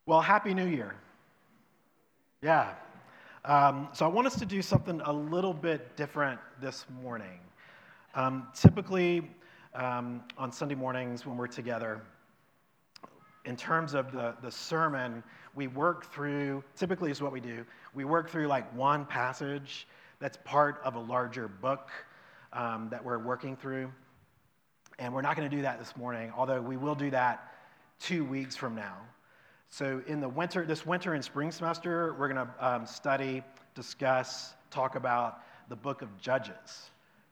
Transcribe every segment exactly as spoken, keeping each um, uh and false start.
Well, Happy New Year. Yeah. Um, so I want us to do something a little bit different this morning. Um, typically, um, on Sunday mornings when we're together, in terms of the, the sermon, we work through, typically is what we do, we work through like one passage that's part of a larger book um, that we're working through. And we're not going to do that this morning, although we will do that two weeks from now. So in the winter, this winter and spring semester, we're going to um, study, discuss, talk about the book of Judges.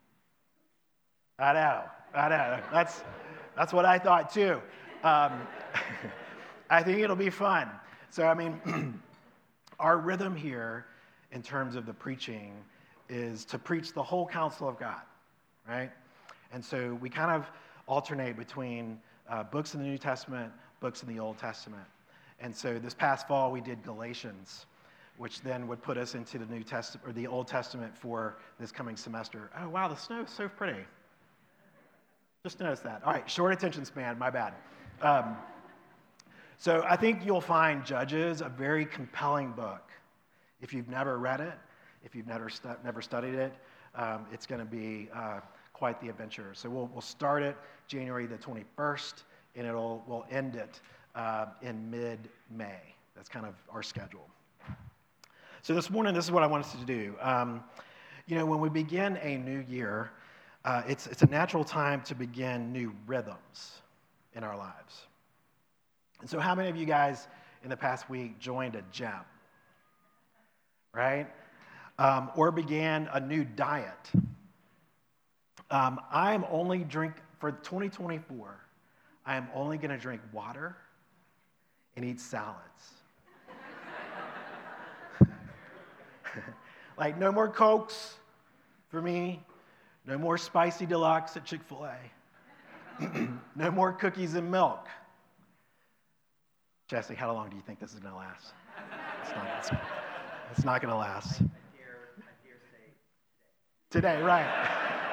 I know, I know. That's that's what I thought too. Um, I think it'll be fun. So I mean, our rhythm here, in terms of the preaching, is to preach the whole counsel of God, right? And so we kind of alternate between uh, books in the New Testament, books in the Old Testament. And so this past fall we did Galatians, which then would put us into the New Testament or the Old Testament for this coming semester. Oh wow, the snow is so pretty. Just noticed that. All right, short attention span, my bad. Um, so I think you'll find Judges a very compelling book. If you've never read it, if you've never stu- never studied it, um, it's going to be uh, quite the adventure. So we'll we'll start it January the twenty-first, and it'll we'll end it uh, in mid-May. That's kind of our schedule. So this morning, this is what I want us to do. Um, you know, when we begin a new year, uh, it's it's a natural time to begin new rhythms in our lives. And so, how many of you guys in the past week joined a gym, right? Um, or began a new diet? Um, I am only drink for twenty twenty-four. I am only going to drink water and eat salads. Like no more Cokes for me, no more spicy deluxe at Chick-fil-A, no more cookies and milk. Jesse, how long do you think this is going to last? It's not, it's, it's not going to last. I dare, I dare say today. Today, right.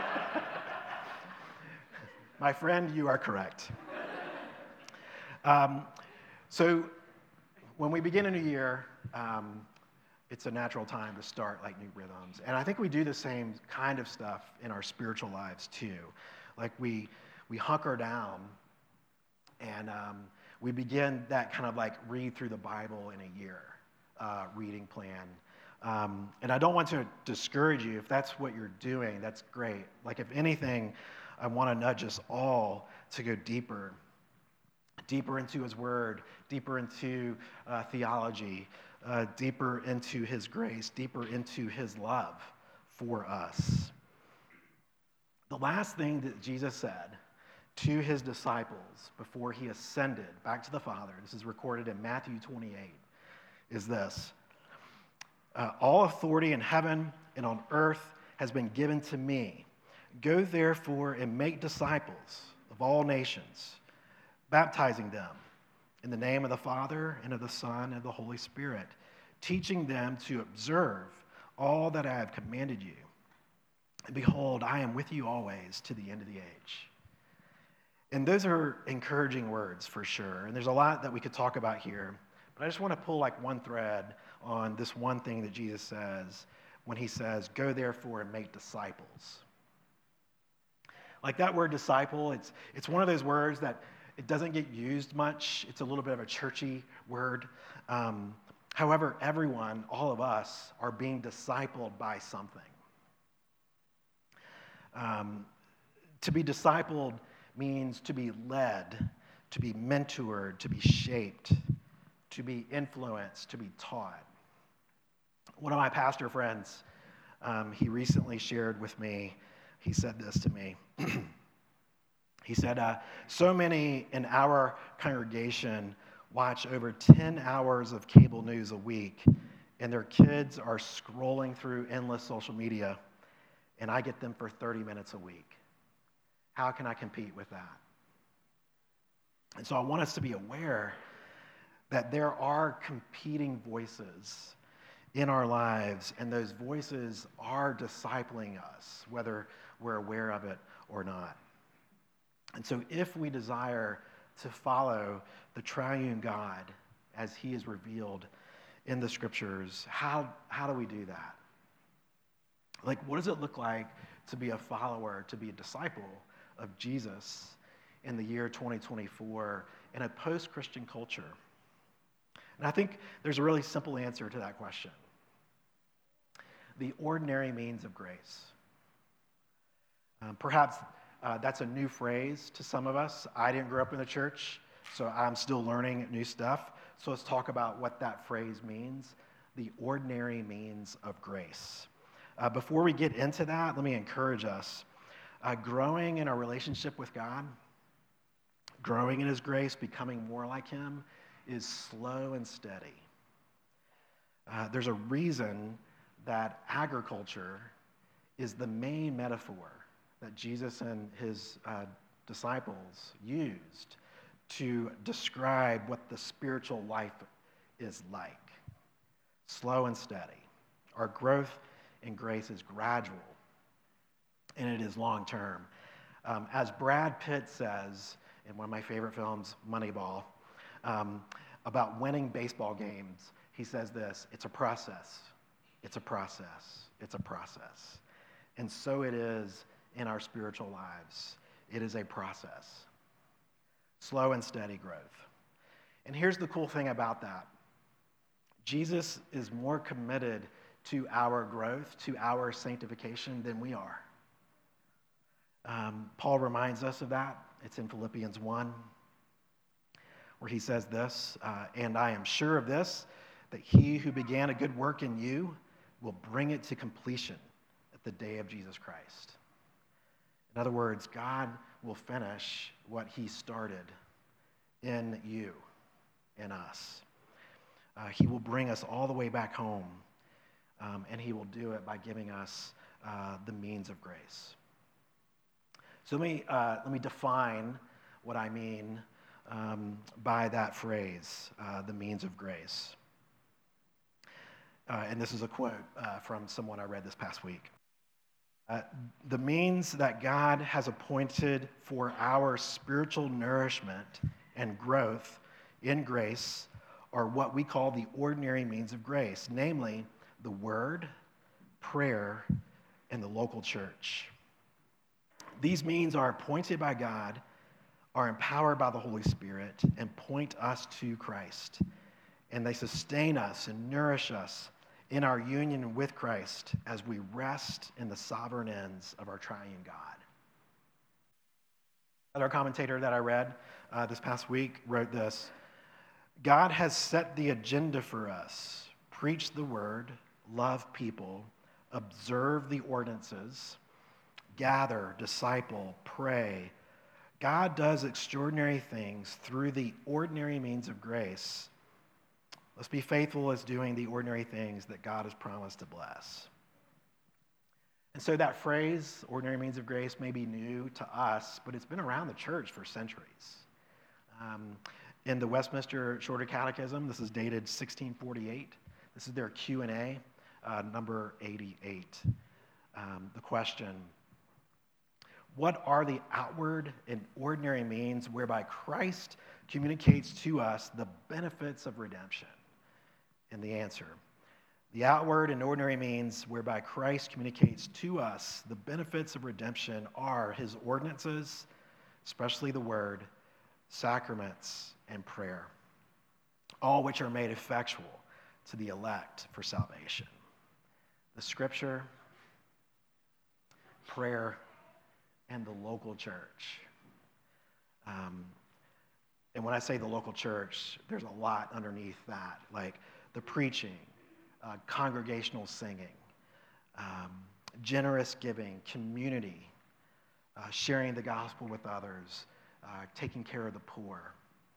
My friend, you are correct. Um, so when we begin a new year, um, it's a natural time to start like new rhythms. And I think we do the same kind of stuff in our spiritual lives too. Like we we hunker down and um, we begin that kind of like read through the Bible in a year uh, reading plan. Um, and I don't want to discourage you. If that's what you're doing, that's great. Like if anything, I want to nudge us all to go deeper, deeper into His Word, deeper into uh, theology, uh, deeper into His grace, deeper into His love for us. The last thing that Jesus said to His disciples before He ascended back to the Father, this is recorded in Matthew twenty-eight, is this. Uh, all authority in heaven and on earth has been given to me. Go therefore and make disciples of all nations, baptizing them in the name of the Father and of the Son and of the Holy Spirit, teaching them to observe all that I have commanded you. And behold, I am with you always to the end of the age. And those are encouraging words for sure. And there's a lot that we could talk about here. But I just want to pull like one thread on this one thing that Jesus says when He says, go therefore and make disciples. Like that word disciple, it's it's one of those words that it doesn't get used much. It's a little bit of a churchy word. Um, however, everyone, all of us, are being discipled by something. Um, to be discipled means to be led, to be mentored, to be shaped, to be influenced, to be taught. One of my pastor friends, um, he recently shared with me, he said this to me. He said, uh, so many in our congregation watch over ten hours of cable news a week, and their kids are scrolling through endless social media, and I get them for thirty minutes a week. How can I compete with that? And so I want us to be aware that there are competing voices in our lives, and those voices are discipling us, whether we're aware of it or not. And so if we desire to follow the triune God as he is revealed in the scriptures. How, how do we do that? Like, what does it look like to be a follower, to be a disciple of Jesus in the year twenty twenty-four in a post-Christian culture? And I think there's a really simple answer to that question. The ordinary means of grace. Um, perhaps uh, that's a new phrase to some of us. I didn't grow up in the church, so I'm still learning new stuff. So let's talk about what that phrase means, the ordinary means of grace. Uh, before we get into that, let me encourage us. Uh, growing in our relationship with God, growing in his grace, becoming more like him, is slow and steady. Uh, there's a reason that agriculture is the main metaphor that Jesus and his uh, disciples used to describe what the spiritual life is like. Slow and steady. Our growth in grace is gradual, and it is long-term. Um, as Brad Pitt says in one of my favorite films, Moneyball, um, about winning baseball games, he says this: it's a process, it's a process, it's a process. And so it is in our spiritual lives. It is a process. Slow and steady growth. And here's the cool thing about that. Jesus is more committed to our growth, to our sanctification than we are. Um, Paul reminds us of that. It's in Philippians one, where he says this, uh, and I am sure of this, that he who began a good work in you will bring it to completion at the day of Jesus Christ. In other words, God will finish what he started in you, in us. Uh, he will bring us all the way back home, um, and he will do it by giving us uh, the means of grace. So let me, uh, let me define what I mean um, by that phrase, uh, the means of grace. Uh, and this is a quote uh, from someone I read this past week. Uh, the means that God has appointed for our spiritual nourishment and growth in grace are what we call the ordinary means of grace, namely the word, prayer, and the local church. These means are appointed by God, are empowered by the Holy Spirit, and point us to Christ. And they sustain us and nourish us in our union with Christ as we rest in the sovereign ends of our triune God. Another commentator that I read uh, this past week wrote this: God has set the agenda for us. Preach the word, love people, observe the ordinances, gather, disciple, pray. God does extraordinary things through the ordinary means of grace. Let's be faithful as doing the ordinary things that God has promised to bless. And so that phrase, ordinary means of grace, may be new to us, but it's been around the church for centuries. Um, in the Westminster Shorter Catechism, this is dated sixteen forty-eight. This is their Q and A, uh, number eighty-eight. Um, the question: what are the outward and ordinary means whereby Christ communicates to us the benefits of redemption? And the answer: the outward and ordinary means whereby Christ communicates to us the benefits of redemption are his ordinances, especially the word, sacraments, and prayer, all which are made effectual to the elect for salvation. The scripture, prayer, and the local church. Um, and when I say the local church, there's a lot underneath that, like the preaching, uh, congregational singing, um, generous giving, community, uh, sharing the gospel with others, uh, taking care of the poor.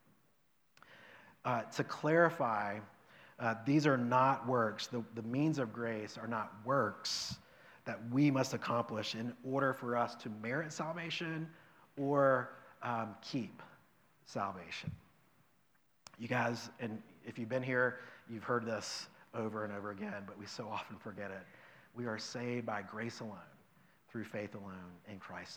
Uh, to clarify, uh, these are not works. The, the means of grace are not works that we must accomplish in order for us to merit salvation or um, keep salvation. You guys, and if you've been here, you've heard this over and over again, but we so often forget it. We are saved by grace alone, through faith alone, in Christ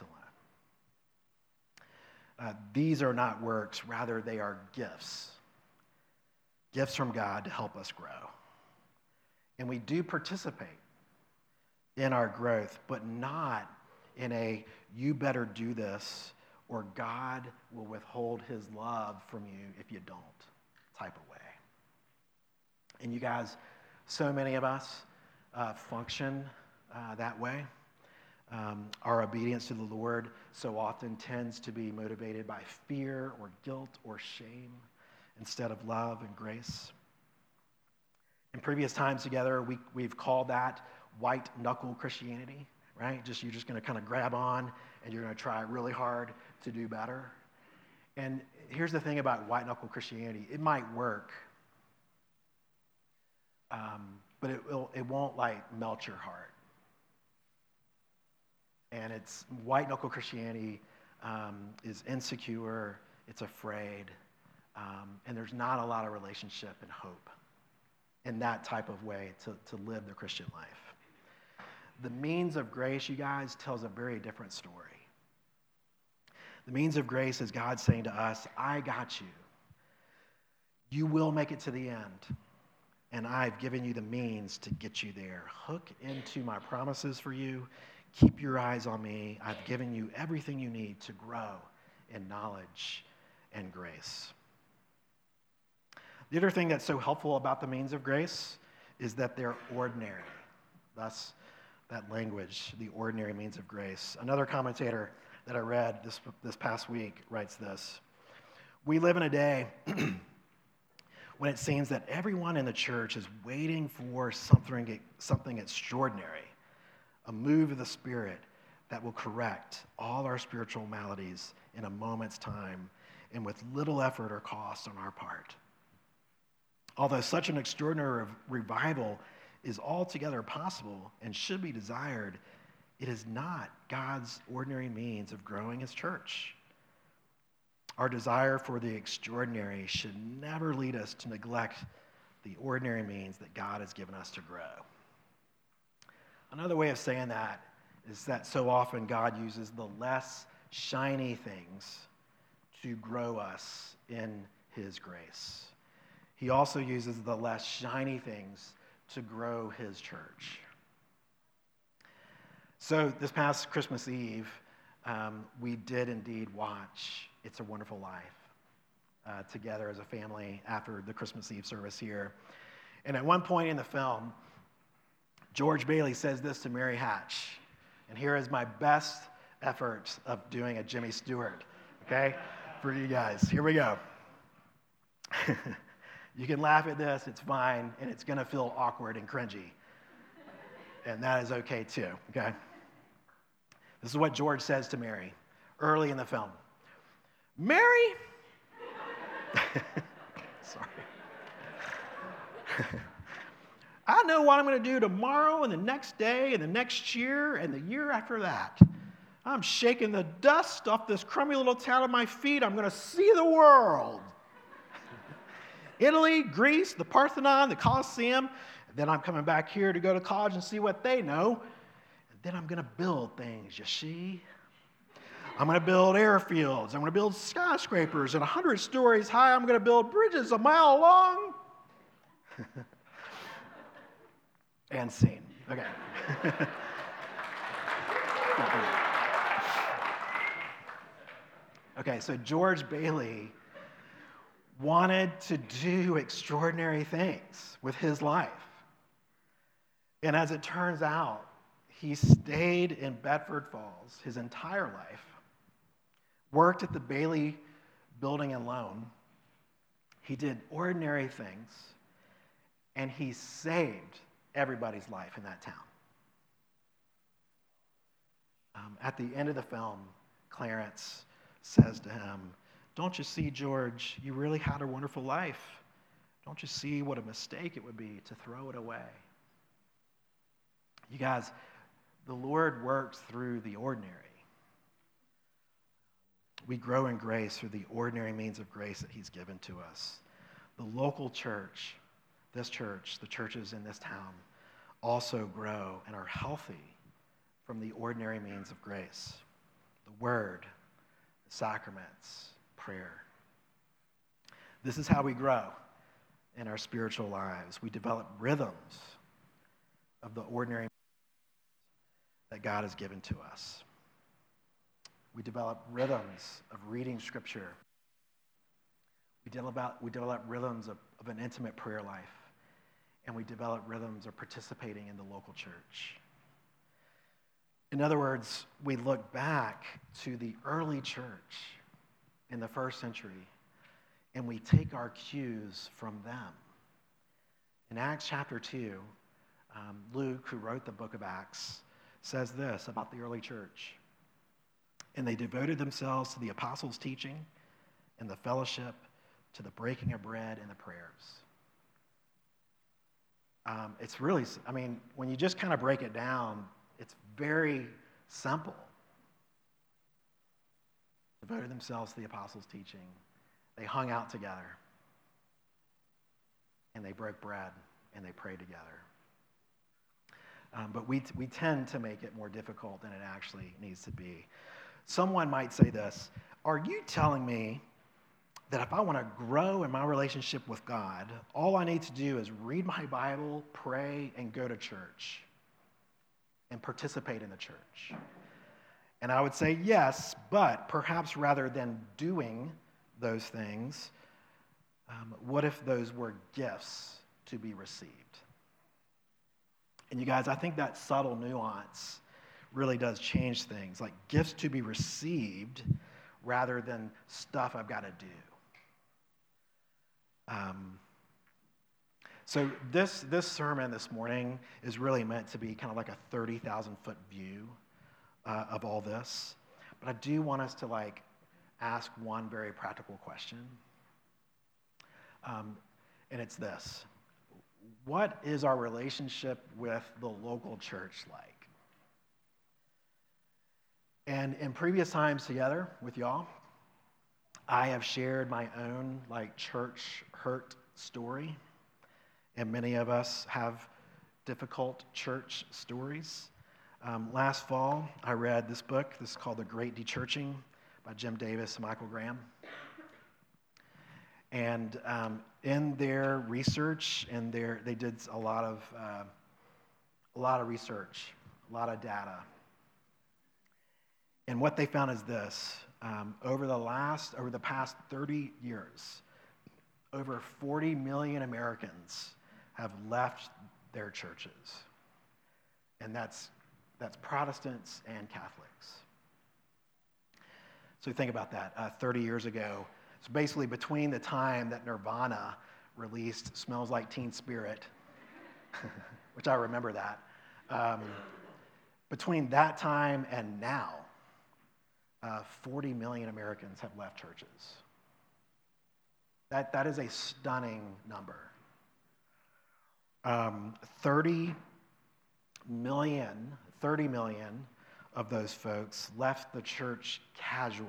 alone. Uh, these are not works, rather they are gifts. gifts from God to help us grow. And we do participate in our growth, but not in a you better do this or God will withhold his love from you if you don't type of way. And you guys, so many of us uh, function uh, that way. Um, our obedience to the Lord so often tends to be motivated by fear or guilt or shame instead of love and grace. In previous times together, we, we've called that white knuckle Christianity, right? Just you're just going to kind of grab on and you're going to try really hard to do better. And here's the thing about white knuckle Christianity: it might work, um, but it will, it won't like melt your heart. And it's white knuckle Christianity um, is insecure, it's afraid, um, and there's not a lot of relationship and hope in that type of way to, to live the Christian life. The means of grace, you guys, tells a very different story. The means of grace is God saying to us, I got you. You will make it to the end, and I've given you the means to get you there. Hook into my promises for you. Keep your eyes on me. I've given you everything you need to grow in knowledge and grace. The other thing that's so helpful about the means of grace is that they're ordinary. Thus, that language, the ordinary means of grace. Another commentator that I read this, this past week writes this: we live in a day when it seems that everyone in the church is waiting for something, something extraordinary, a move of the Spirit that will correct all our spiritual maladies in a moment's time and with little effort or cost on our part. Although such an extraordinary revival is altogether possible and should be desired, it is not God's ordinary means of growing his church. Our desire for the extraordinary should never lead us to neglect the ordinary means that God has given us to grow. Another way of saying that is that so often God uses the less shiny things to grow us in his grace. He also uses the less shiny things to grow his church. So this past Christmas Eve, um, we did indeed watch It's a Wonderful Life uh, together as a family after the Christmas Eve service here. And at one point in the film, George Bailey says this to Mary Hatch, and here is my best effort of doing a Jimmy Stewart, okay, for you guys. Here we go. You can laugh at this, it's fine, and it's going to feel awkward and cringy. And that is okay too, okay? This is what George says to Mary early in the film. Mary! Sorry. I know what I'm going to do tomorrow and the next day and the next year and the year after that. I'm shaking the dust off this crummy little town at my feet. I'm going to see the world. Italy, Greece, the Parthenon, the Colosseum. And then I'm coming back here to go to college and see what they know. And then I'm going to build things, you see. I'm going to build airfields. I'm going to build skyscrapers. And one hundred stories high, I'm going to build bridges a mile long. And scene. Okay. Okay, so George Bailey wanted to do extraordinary things with his life. And as it turns out, he stayed in Bedford Falls his entire life, worked at the Bailey Building and Loan. He did ordinary things, and he saved everybody's life in that town. Um, at the end of the film, Clarence says to him, "Don't you see, George, you really had a wonderful life. Don't you see what a mistake it would be to throw it away?" You guys, the Lord works through the ordinary. We grow in grace through the ordinary means of grace that he's given to us. The local church, this church, the churches in this town, also grow and are healthy from the ordinary means of grace. The word, the sacraments, prayer. This is how we grow in our spiritual lives. We develop rhythms of the ordinary that God has given to us. We develop rhythms of reading Scripture. We develop, we develop rhythms of, of an intimate prayer life. And we develop rhythms of participating in the local church. In other words, we look back to the early church in the first century, and we take our cues from them. In Acts chapter two, um, Luke, who wrote the book of Acts, says this about the early church. And they devoted themselves to the apostles' teaching and the fellowship, to the breaking of bread and the prayers. Um, it's really, I mean, when you just kind of break it down, it's very simple. Devoted themselves to the apostles' teaching. They hung out together. And they broke bread and they prayed together. Um, but we, we tend to make it more difficult than it actually needs to be. Someone might say this, are you telling me that if I want to grow in my relationship with God, all I need to do is read my Bible, pray, and go to church and participate in the church? And I would say yes, but perhaps rather than doing those things, um, what if those were gifts to be received? And you guys, I think that subtle nuance really does change things, like gifts to be received rather than stuff I've got to do. Um, so this, this sermon this morning is really meant to be kind of like a thirty thousand foot view uh, of all this. But I do want us to like ask one very practical question. Um, and it's this. What is our relationship with the local church like? And in previous times together with y'all, I have shared my own like church hurt story. And many of us have difficult church stories. Um, last fall, I read this book. This is called The Great Dechurching by Jim Davis and Michael Graham. And um, in their research, and their they did a lot of uh, a lot of research, a lot of data. And what they found is this: um, over the last, over the past thirty years, over forty million Americans have left their churches, and that's that's Protestants and Catholics. So think about that. Uh, thirty years ago. So basically between the time that Nirvana released Smells Like Teen Spirit, which I remember that, um, between that time and now, uh, forty million Americans have left churches. That, that is a stunning number. Um, thirty million, thirty million of those folks left the church casually.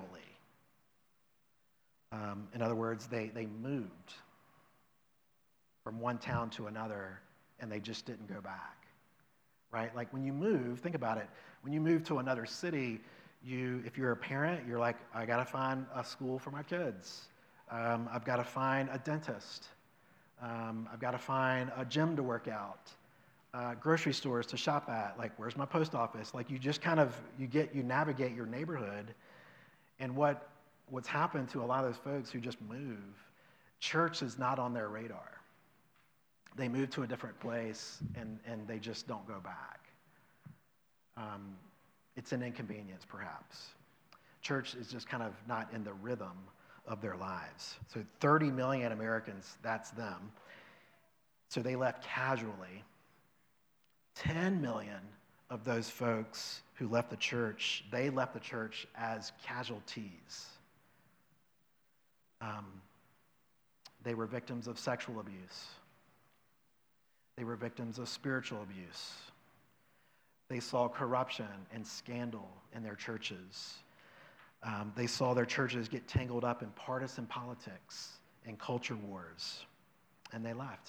Um, in other words, they, they moved from one town to another, and they just didn't go back, right? Like when you move, think about it. When you move to another city, you, if you're a parent, you're like, I got to find a school for my kids. Um, I've got to find a dentist. Um, I've got to find a gym to work out. Uh, grocery stores to shop at. Like, where's my post office? Like, you just kind of, you get, you navigate your neighborhood, and what What's happened to a lot of those folks who just move, church is not on their radar. They move to a different place, and, and they just don't go back. Um, it's an inconvenience, perhaps. Church is just kind of not in the rhythm of their lives. So thirty million Americans, that's them. So they left casually. ten million of those folks who left the church, they left the church as casualties. Um, they were victims of sexual abuse. They were victims of spiritual abuse. They saw corruption and scandal in their churches. Um, they saw their churches get tangled up in partisan politics and culture wars, and they left.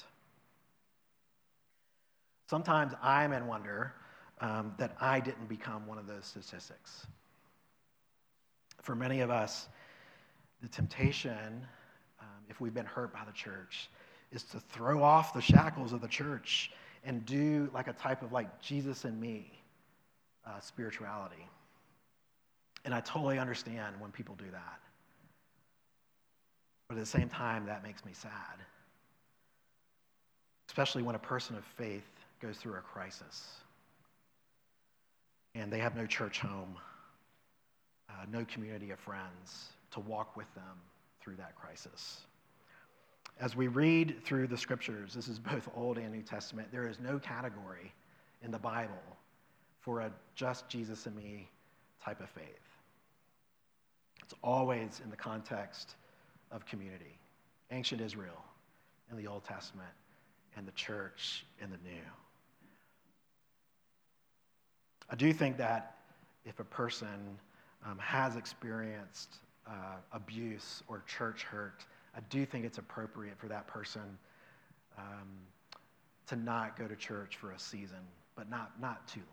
Sometimes I'm in wonder um, that I didn't become one of those statistics. For many of us, the temptation, um, if we've been hurt by the church, is to throw off the shackles of the church and do like a type of like Jesus and me uh, spirituality. And I totally understand when people do that. But at the same time, that makes me sad. Especially when a person of faith goes through a crisis and they have no church home, uh, no community of friends to walk with them through that crisis. As we read through the scriptures, this is both Old and New Testament, there is no category in the Bible for a just Jesus and me type of faith. It's always in the context of community. Ancient Israel in the Old Testament and the church in the New. I do think that if a person um, has experienced uh, abuse or church hurt, I do think it's appropriate for that person um, to not go to church for a season, but not, not too long.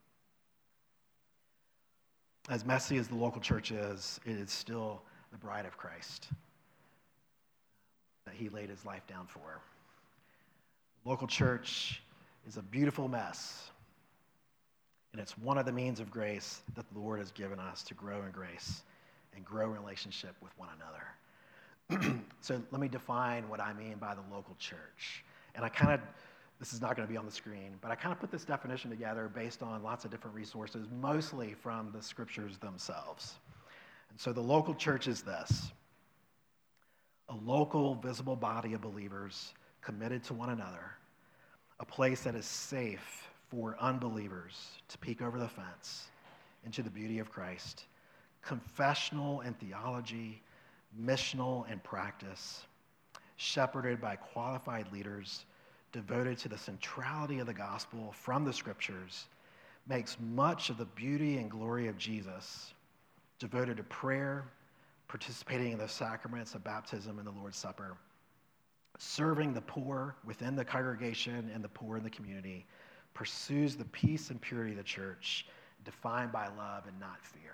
As messy as the local church is, it is still the bride of Christ that he laid his life down for. Local church is a beautiful mess, and it's one of the means of grace that the Lord has given us to grow in grace and grow in relationship with one another. So let me define what I mean by the local church. And I kind of, this is not going to be on the screen, but I kind of put this definition together based on lots of different resources, mostly from the scriptures themselves. And so the local church is this: a local, visible body of believers committed to one another, a place that is safe for unbelievers to peek over the fence into the beauty of Christ, confessional and theology, missional and practice, shepherded by qualified leaders, devoted to the centrality of the gospel from the scriptures, makes much of the beauty and glory of Jesus, devoted to prayer, participating in the sacraments of baptism and the Lord's Supper, serving the poor within the congregation and the poor in the community, pursues the peace and purity of the church, defined by love and not fear.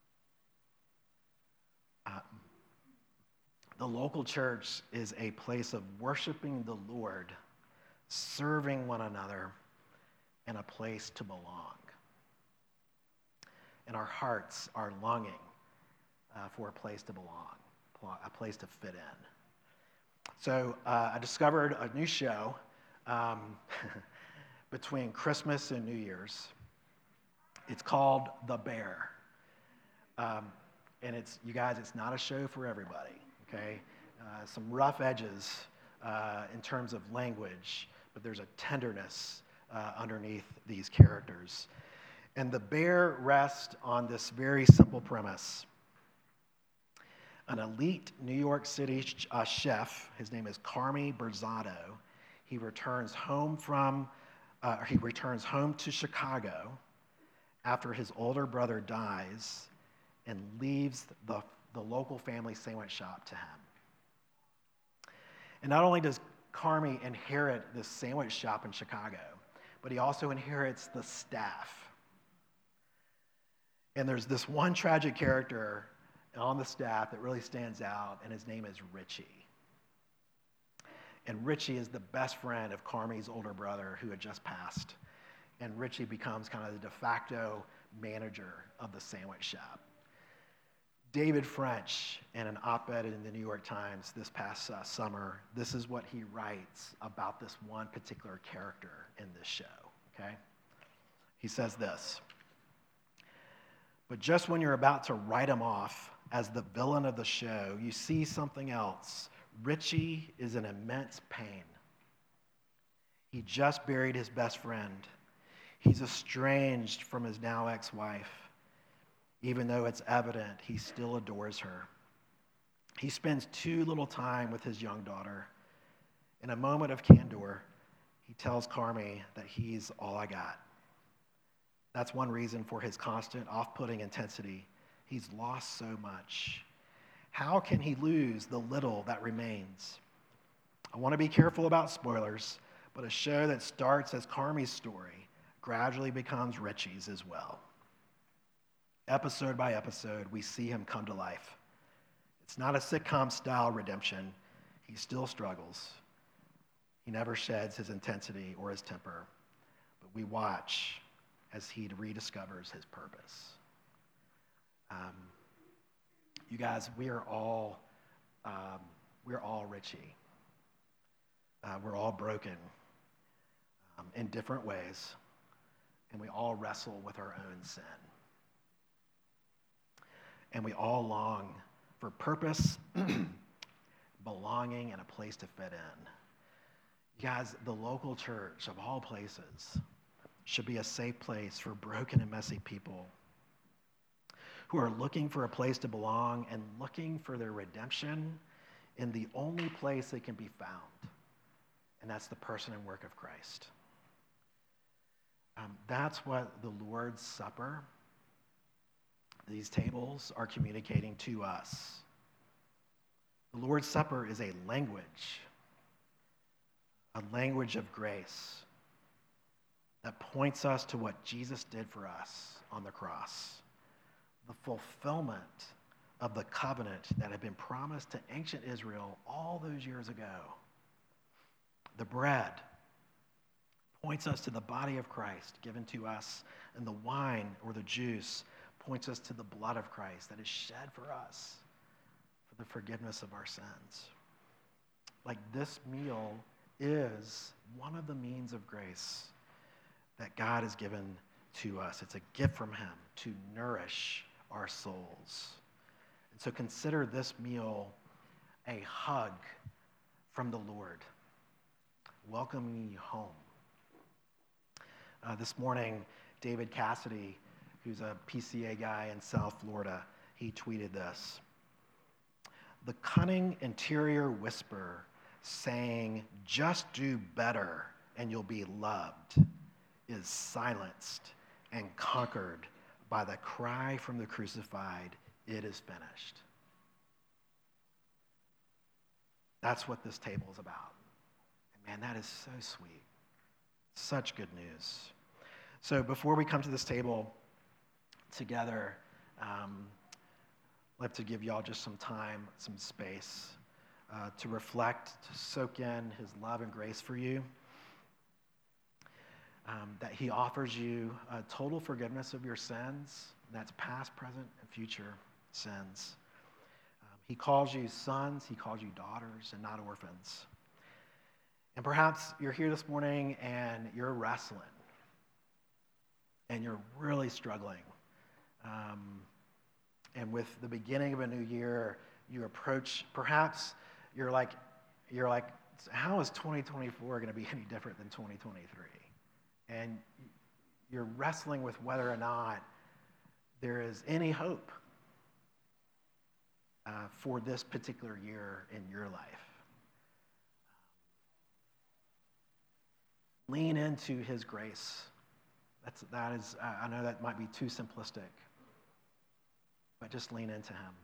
Uh, the local church is a place of worshiping the Lord, serving one another, and a place to belong. And our hearts are longing uh, for a place to belong, a place to fit in. So uh, I discovered a new show um, between Christmas and New Year's. It's called The Bear. Um, and it's, you guys, it's not a show for everybody, okay? Uh, some rough edges uh, in terms of language, but there's a tenderness uh, underneath these characters. And The Bear rests on this very simple premise. An elite New York City uh, chef, his name is Carmy Berzado, he returns home from, uh, he returns home to Chicago after his older brother dies and leaves the, the local family sandwich shop to him. And not only does Carmy inherit this sandwich shop in Chicago, but he also inherits the staff. And there's this one tragic character on the staff that really stands out, and his name is Richie. And Richie is the best friend of Carmy's older brother who had just passed. And Richie becomes kind of the de facto manager of the sandwich shop. David French, in an op-ed in the New York Times this past uh, summer, this is what he writes about this one particular character in this show, okay? He says this: "But just when you're about to write him off as the villain of the show, you see something else. Richie is in immense pain. He just buried his best friend. He's estranged from his now ex-wife, even though it's evident he still adores her. He spends too little time with his young daughter. In a moment of candor, he tells Carmy that he's all I got. That's one reason for his constant off-putting intensity. He's lost so much. How can he lose the little that remains? I want to be careful about spoilers, but a show that starts as Carmy's story gradually becomes Richie's as well. Episode by episode, we see him come to life. It's not a sitcom-style redemption. He still struggles, never sheds his intensity or his temper, but we watch as he rediscovers his purpose. Um, you guys, we are all um, we're all Richie. Uh, we're all broken um, in different ways, and we all wrestle with our own sin. And we all long for purpose, belonging, and a place to fit in. You guys, the local church of all places should be a safe place for broken and messy people who are looking for a place to belong and looking for their redemption in the only place they can be found, and that's the person and work of Christ. Um, that's what the Lord's Supper, these tables, are communicating to us. The Lord's Supper is a language, a language of grace that points us to what Jesus did for us on the cross, the fulfillment of the covenant that had been promised to ancient Israel all those years ago. The bread points us to the body of Christ given to us, and the wine or the juice points us to the blood of Christ that is shed for us for the forgiveness of our sins. Like, this meal is one of the means of grace that God has given to us. It's a gift from him to nourish our souls. And so consider this meal a hug from the Lord, welcoming you home. Uh, this morning, David Cassidy, who's a P C A guy in South Florida, he tweeted this: "The cunning interior whisper saying, 'Just do better and you'll be loved,' is silenced and conquered by the cry from the crucified, 'It is finished.'" That's what this table is about. And man, that is so sweet. Such good news. So before we come to this table together, um, I'd like to give y'all just some time, some space uh, to reflect, to soak in his love and grace for you. Um, that he offers you a total forgiveness of your sins. That's past, present, and future sins. Um, he calls you sons, he calls you daughters, and not orphans. And perhaps you're here this morning and you're wrestling, and you're really struggling. Um, and with the beginning of a new year, you approach, perhaps you're like, you're like, how is twenty twenty-four going to be any different than twenty twenty-three? And you're wrestling with whether or not there is any hope uh, for this particular year in your life. Lean into his grace. That's, that is, I know that might be too simplistic, but just lean into him.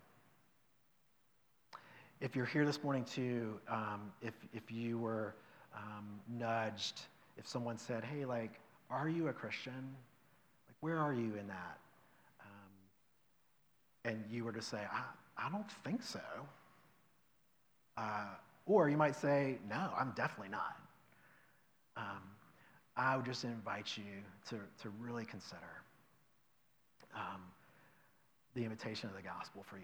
If you're here this morning too, um, if, if you were um, nudged, if someone said, hey, like, are you a Christian? Like, where are you in that? Um, and you were to say, I, I don't think so. Uh, or you might say, no, I'm definitely not. Um, I would just invite you to, to really consider um, the invitation of the gospel for you.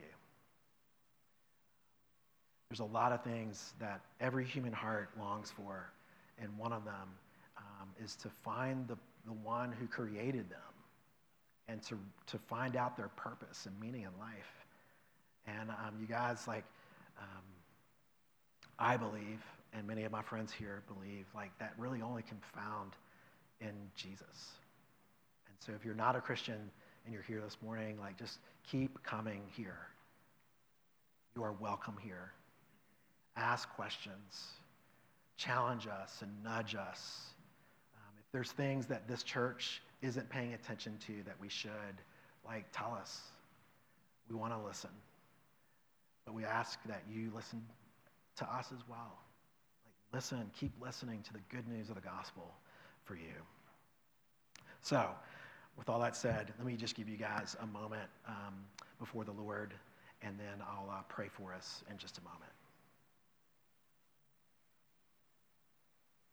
There's a lot of things that every human heart longs for, and one of them um, is to find the, the one who created them and to, to find out their purpose and meaning in life. And um, you guys, like, um, I believe, and many of my friends here believe, like, that really only can be found in Jesus. And so if you're not a Christian and you're here this morning, like, just keep coming here. You are welcome here. Ask questions, challenge us and nudge us. Um, if there's things that this church isn't paying attention to that we should, like, tell us. We want to listen. But we ask that you listen to us as well. Like, listen, keep listening to the good news of the gospel for you. So, with all that said, let me just give you guys a moment um, before the Lord, and then I'll uh, pray for us in just a moment.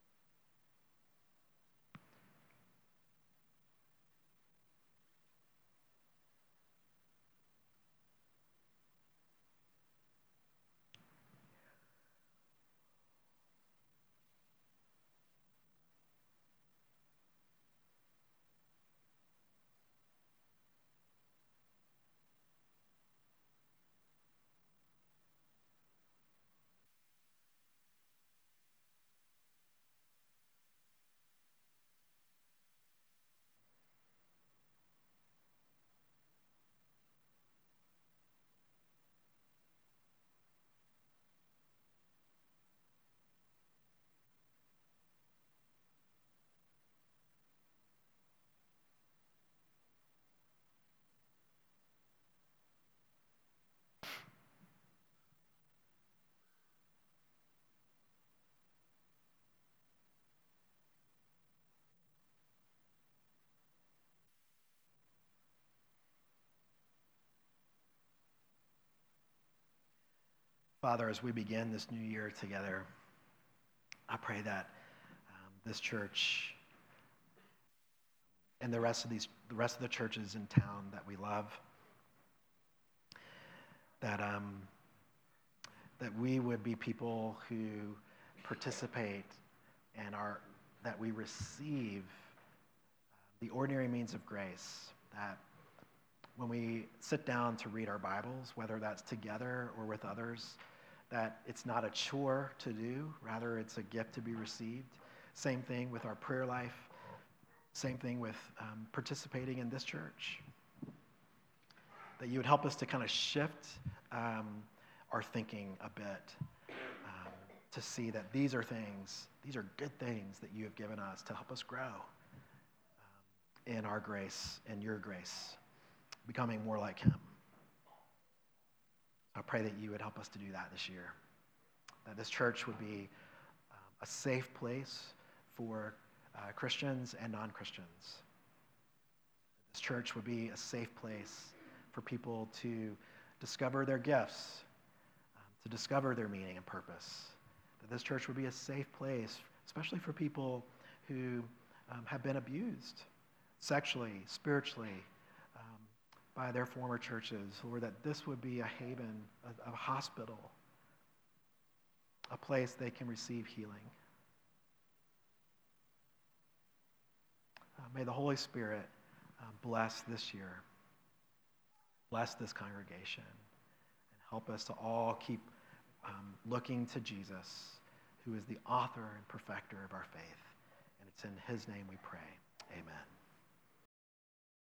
Father, as we begin this new year together, I pray that um, this church and the rest of these, the rest of the churches in town that we love, that um, that we would be people who participate and are that we receive the ordinary means of grace. That when we sit down to read our Bibles, whether that's together or with others, that it's not a chore to do, rather it's a gift to be received. Same thing with our prayer life. Same thing with um, participating in this church. That you would help us to kind of shift um, our thinking a bit um, to see that these are things, these are good things that you have given us to help us grow um, in our grace and your grace, becoming more like him. I pray that you would help us to do that this year. That this church would be um, a safe place for uh, Christians and non-Christians. This church would be a safe place for people to discover their gifts, um, to discover their meaning and purpose. That this church would be a safe place, especially for people who um, have been abused sexually, spiritually, um, by their former churches, or that this would be a haven, a, a hospital, a place they can receive healing. Uh, may the Holy Spirit uh, bless this year, bless this congregation, and help us to all keep um, looking to Jesus, who is the author and perfecter of our faith. And it's in his name we pray. Amen.